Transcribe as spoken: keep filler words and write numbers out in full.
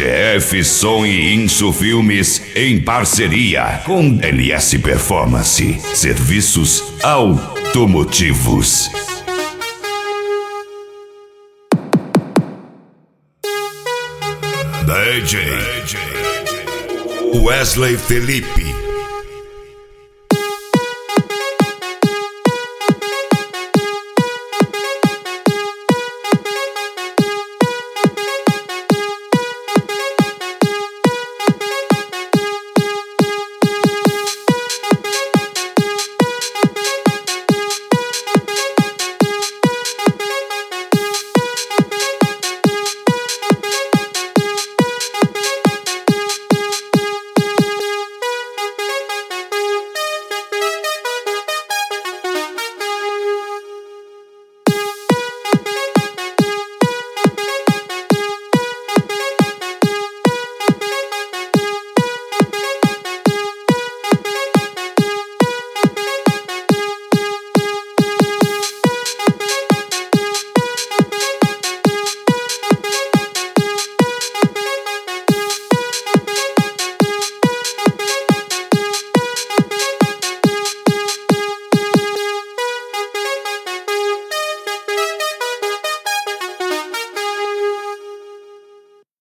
G F Som e Inso Filmes em parceria com N S Performance, serviços automotivos. D J Wesley Felipe.